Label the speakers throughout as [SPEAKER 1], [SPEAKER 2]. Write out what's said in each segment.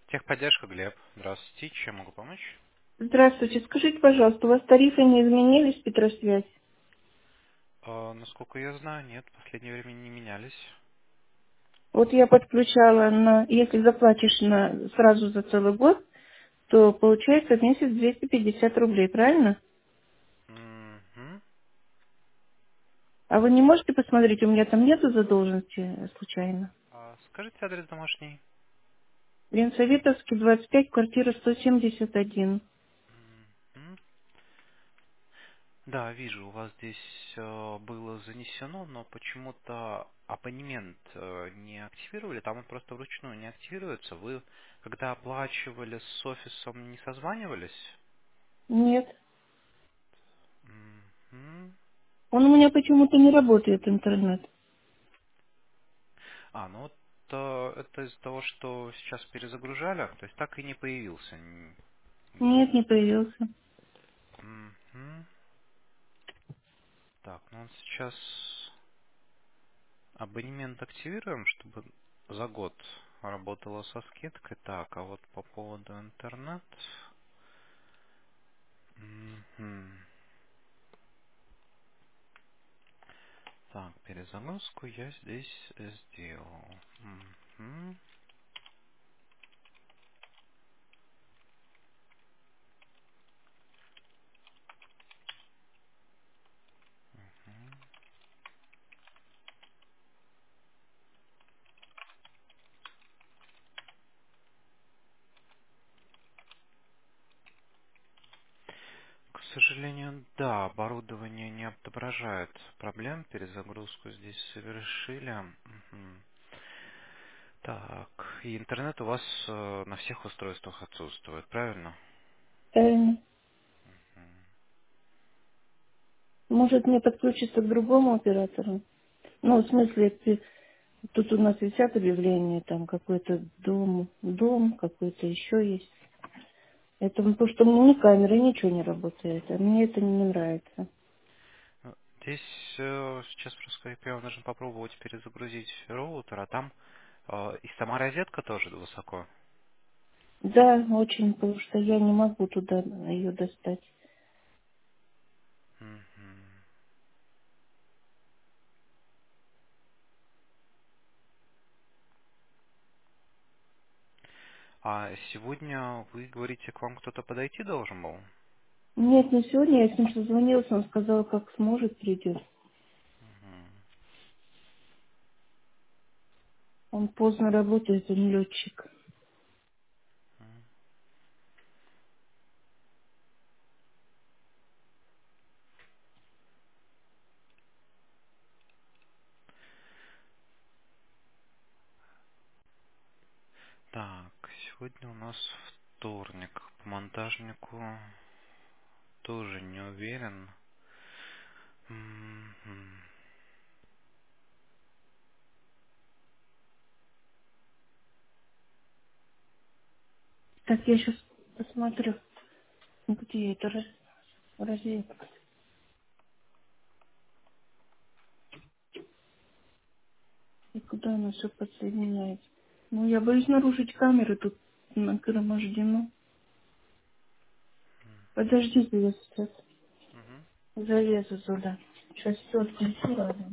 [SPEAKER 1] Техподдержка, Глеб. Здравствуйте. Чем могу помочь?
[SPEAKER 2] Здравствуйте. Скажите, пожалуйста, у вас тарифы не изменились, Петросвязь?
[SPEAKER 1] Насколько я знаю, нет, в последнее время не менялись.
[SPEAKER 2] Вот я подключала если заплатишь сразу за целый год, то получается в месяц 250 рублей, правильно?
[SPEAKER 1] Мгм.
[SPEAKER 2] А вы не можете посмотреть, у меня там нету задолженности случайно?
[SPEAKER 1] Скажите адрес домашний.
[SPEAKER 2] Ленсоветовский, 25, квартира 171.
[SPEAKER 1] Мгм. Да, вижу, у вас здесь было занесено, но почему-то абонемент не активировали, там он просто вручную не активируется. Вы, когда оплачивали с офисом, не созванивались?
[SPEAKER 2] Нет.
[SPEAKER 1] Мгм.
[SPEAKER 2] Он у меня почему-то не работает, интернет.
[SPEAKER 1] Ну вот это из-за того, что сейчас перезагружали, то есть так и не появился.
[SPEAKER 2] Нет, не появился.
[SPEAKER 1] Мгм. Так, ну вот сейчас абонемент активируем, чтобы за год работало со скидкой. Так, а вот по поводу интернет. Мгм. Так, перезагрузку я здесь сделал. Мгм. К сожалению, да, оборудование не отображает проблем. Перезагрузку здесь совершили. Мгм. Так, и интернет у вас на всех устройствах отсутствует, правильно?
[SPEAKER 2] Правильно.
[SPEAKER 1] Мгм.
[SPEAKER 2] Может мне подключиться к другому оператору? Ну, в смысле, тут у нас висят объявления, там какой-то дом какой-то еще есть. Это потому что мне ни камеры, ничего не работает, а мне это не нравится.
[SPEAKER 1] Здесь сейчас просто как я нужно попробовать перезагрузить роутер, а там и сама розетка тоже высоко.
[SPEAKER 2] Да, очень, потому что я не могу туда ее достать.
[SPEAKER 1] Мгм. А сегодня вы говорите, к вам кто-то подойти должен был?
[SPEAKER 2] Нет, не сегодня, я с ним созвонилась, он сказал, как сможет, придет.
[SPEAKER 1] Мгм.
[SPEAKER 2] Он поздно работает, он летчик.
[SPEAKER 1] Так, сегодня у нас вторник. По монтажнику тоже не уверен. Мгм.
[SPEAKER 2] Так, я сейчас посмотрю, где это розетка. И куда оно все подсоединяется. Ну, я боюсь нарушить камеры, тут нагромождено. Подождите, я сейчас
[SPEAKER 1] Мгм.
[SPEAKER 2] залезу туда. Сейчас все отключу разом.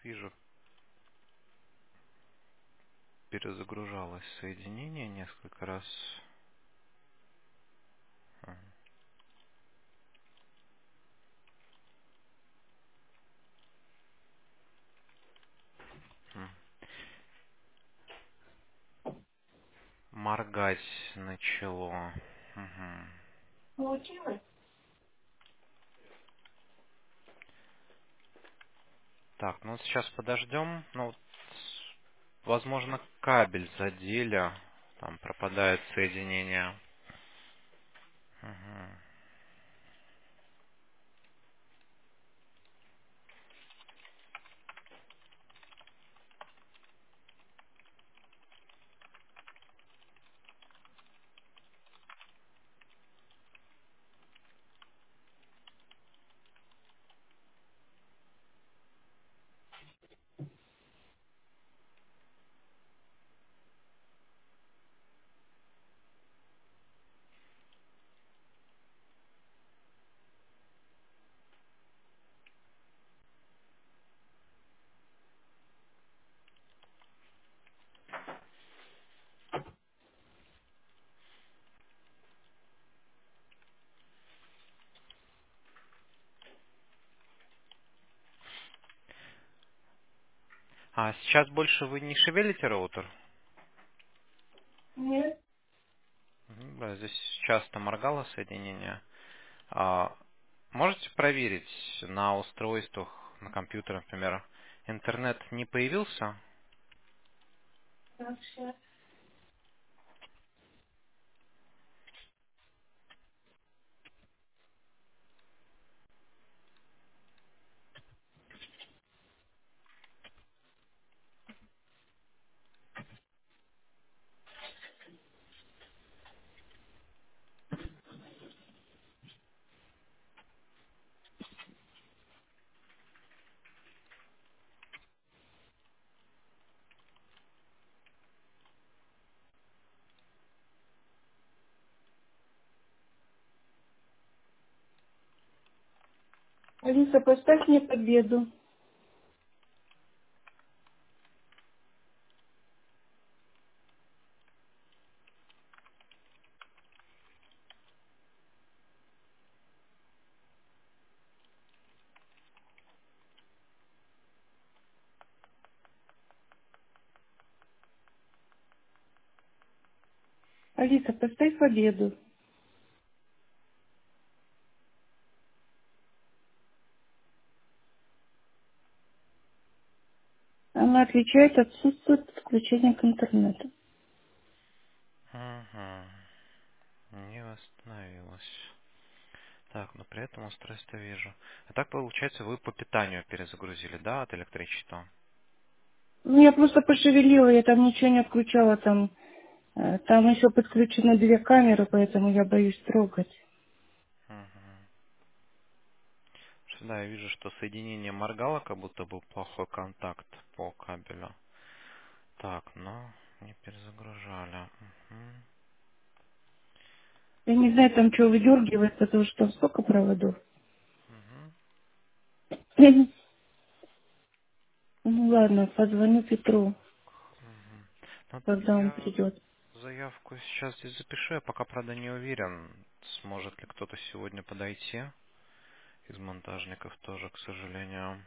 [SPEAKER 1] вижу, перезагружалось соединение несколько раз. Мгм. Моргать начало. Мгм.
[SPEAKER 2] Получилось?
[SPEAKER 1] Так, ну сейчас подождем. Ну, возможно, кабель задели. Там пропадает соединение. Мгм. А сейчас больше вы не шевелите роутер?
[SPEAKER 2] Нет.
[SPEAKER 1] Мгм, да, здесь часто моргало соединение. А можете проверить на устройствах, на компьютере, например, интернет не появился?
[SPEAKER 2] Так, сейчас. Алиса, поставь мне победу. Алиса, поставь победу. Она отвечает, отсутствует подключение к интернету.
[SPEAKER 1] Угу. Не восстановилось. Так, но при этом устройство вижу. А так получается, вы по питанию перезагрузили, да, от электричества?
[SPEAKER 2] Ну, я просто пошевелила, я там ничего не отключала, там еще подключены две камеры, поэтому я боюсь трогать.
[SPEAKER 1] Угу. Да, я вижу, что соединение моргало, как будто был плохой контакт по кабелю. Так, но не перезагружали. Мгм.
[SPEAKER 2] Я не знаю, там что выдергивает, потому что там столько проводов.
[SPEAKER 1] Мгм.
[SPEAKER 2] Ну ладно, позвоню Петру,
[SPEAKER 1] Мгм. Ну,
[SPEAKER 2] когда он
[SPEAKER 1] я
[SPEAKER 2] придет.
[SPEAKER 1] заявку сейчас здесь запишу. Я пока, правда, не уверен, сможет ли кто-то сегодня подойти из монтажников тоже, к сожалению.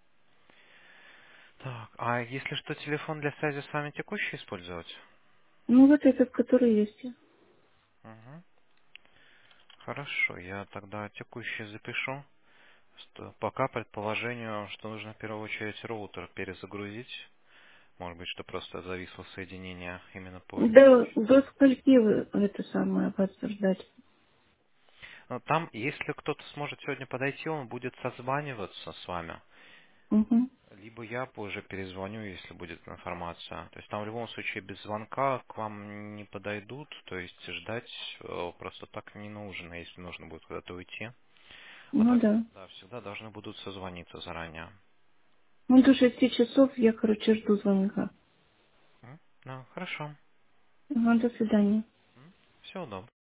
[SPEAKER 1] Так, а если что, телефон для связи с вами текущий использовать?
[SPEAKER 2] Ну вот этот, который есть.
[SPEAKER 1] Мгм. Хорошо, я тогда текущий запишу. Что пока предположению, что нужно в первую очередь роутер перезагрузить. Может быть, что просто зависло соединение именно по электричеству.
[SPEAKER 2] До скольки вы это самое подтверждать?
[SPEAKER 1] Но там, если кто-то сможет сегодня подойти, он будет созваниваться с вами.
[SPEAKER 2] Угу.
[SPEAKER 1] Либо я позже перезвоню, если будет информация. То есть там в любом случае без звонка к вам не подойдут, то есть ждать просто так не нужно, если нужно будет куда-то уйти. А
[SPEAKER 2] Ну
[SPEAKER 1] так,
[SPEAKER 2] да.
[SPEAKER 1] да, всегда должны будут созвониться заранее.
[SPEAKER 2] Ну до 6 часов я, короче, жду звонка.
[SPEAKER 1] Да, хорошо.
[SPEAKER 2] Ага, до свидания.
[SPEAKER 1] Всего доброго.